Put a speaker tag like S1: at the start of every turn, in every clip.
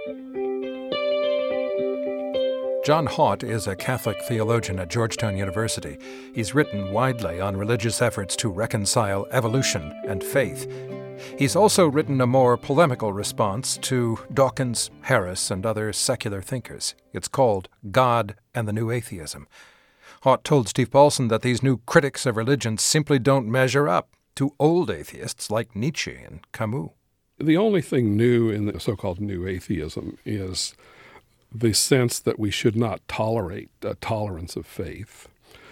S1: John Haught is a Catholic theologian at Georgetown University. He's written widely on religious efforts to reconcile evolution and faith. He's also written a more polemical response to Dawkins, Harris, and other secular thinkers. It's called God and the New Atheism. Haught told Steve Paulson that these new critics of religion simply don't measure up to old atheists like Nietzsche and Camus.
S2: The only thing new in the so-called New Atheism is the sense that we should not tolerate a tolerance of faith,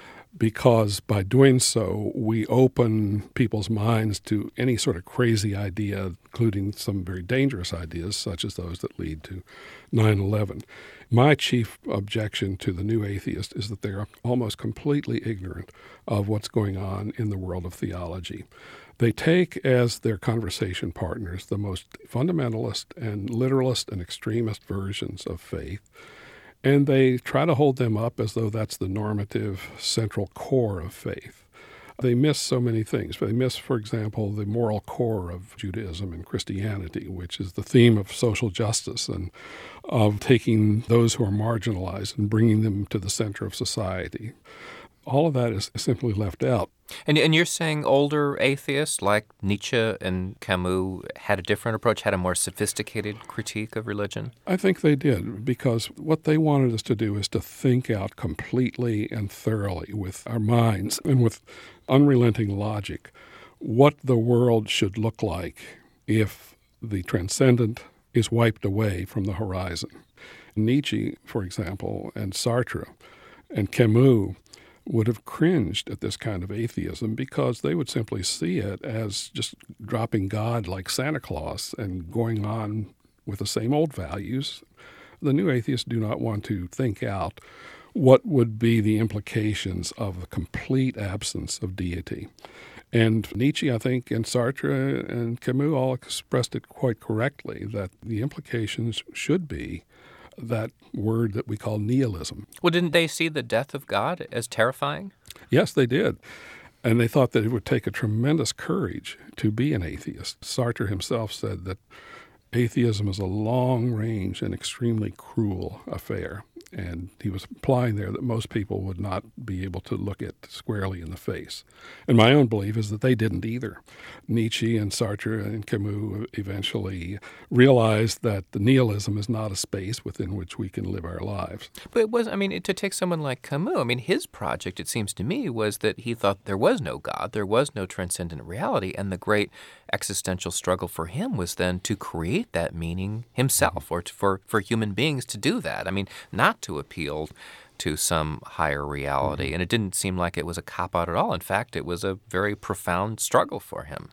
S2: because by doing so, we open people's minds to any sort of crazy idea, including some very dangerous ideas, such as those that lead to 9/11. My chief objection to the New Atheist is that they are almost completely ignorant of what's going on in the world of theology. They take as their conversation partners the most fundamentalist and literalist and extremist versions of faith, and they try to hold them up as though that's the normative central core of faith. They miss so many things. They miss, for example, the moral core of Judaism and Christianity, which is the theme of social justice and of taking those who are marginalized and bringing them to the center of society. All of that is simply left out.
S3: And you're saying older atheists like Nietzsche and Camus had a different approach, had a more sophisticated critique of religion?
S2: I think they did, because what they wanted us to do is to think out completely and thoroughly with our minds and with unrelenting logic what the world should look like if the transcendent is wiped away from the horizon. Nietzsche, for example, and Sartre and Camus would have cringed at this kind of atheism because they would simply see it as just dropping God like Santa Claus and going on with the same old values. The New Atheists do not want to think out what would be the implications of a complete absence of deity. And Nietzsche, I think, and Sartre and Camus all expressed it quite correctly, that the implications should be that word that we call nihilism.
S3: Well, didn't they see the death of God as terrifying?
S2: Yes, they did. And they thought that it would take a tremendous courage to be an atheist. Sartre himself said that atheism is a long-range and extremely cruel affair. And he was implying there that most people would not be able to look it squarely in the face. And my own belief is that they didn't either. Nietzsche and Sartre and Camus eventually realized that the nihilism is not a space within which we can live our lives.
S3: But it was, to take someone like Camus, his project, it seems to me, was that he thought there was no God, there was no transcendent reality, and the great existential struggle for him was then to create that meaning himself, or for human beings to do that. Not to appeal to some higher reality. And it didn't seem like it was a cop-out at all. In fact, it was a very profound struggle for him.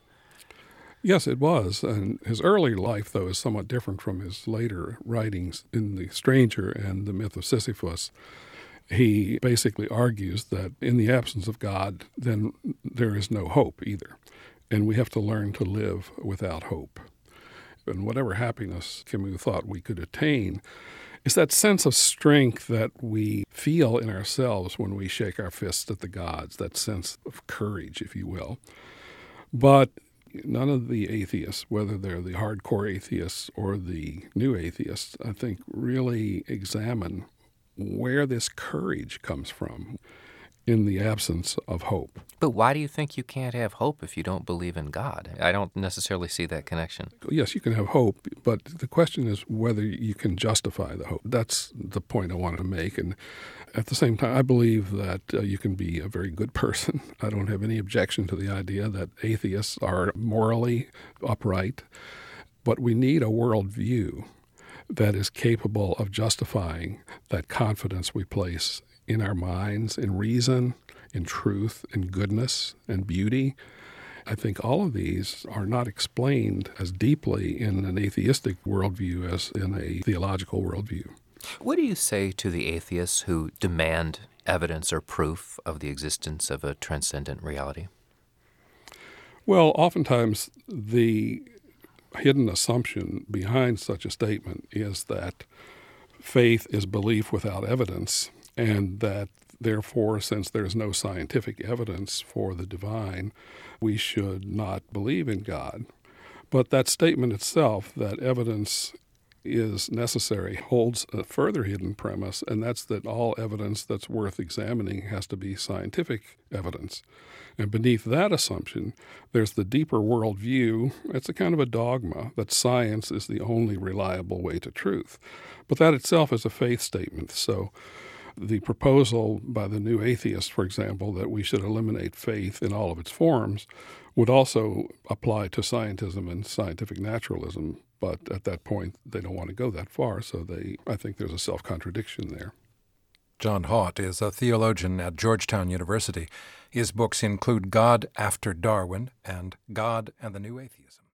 S2: Yes, it was. And his early life, though, is somewhat different from his later writings. In The Stranger and The Myth of Sisyphus, he basically argues that in the absence of God, then there is no hope either. And we have to learn to live without hope. And whatever happiness Camus thought we could attain is that sense of strength that we feel in ourselves when we shake our fists at the gods, that sense of courage, if you will. But none of the atheists, whether they're the hardcore atheists or the new atheists, I think really examine where this courage comes from in the absence of hope.
S3: But why do you think you can't have hope if you don't believe in God? I don't necessarily see that connection.
S2: Yes, you can have hope, but the question is whether you can justify the hope. That's the point I wanted to make. And at the same time, I believe that you can be a very good person. I don't have any objection to the idea that atheists are morally upright, but we need a worldview that is capable of justifying that confidence we place in our minds, in reason, in truth, in goodness, and beauty. I think all of these are not explained as deeply in an atheistic worldview as in a theological worldview.
S3: What do you say to the atheists who demand evidence or proof of the existence of a transcendent reality?
S2: Well, oftentimes the hidden assumption behind such a statement is that faith is belief without evidence, and that therefore, since there's no scientific evidence for the divine, we should not believe in God. But that statement itself, that evidence is necessary holds a further hidden premise, and that's that all evidence that's worth examining has to be scientific evidence. And beneath that assumption, there's the deeper worldview. It's a kind of a dogma that science is the only reliable way to truth. But that itself is a faith statement. So the proposal by the new atheists, for example, that we should eliminate faith in all of its forms would also apply to scientism and scientific naturalism. But at that point, they don't want to go that far, so I think there's a self-contradiction there.
S1: John Haught is a theologian at Georgetown University. His books include God After Darwin and God and the New Atheism.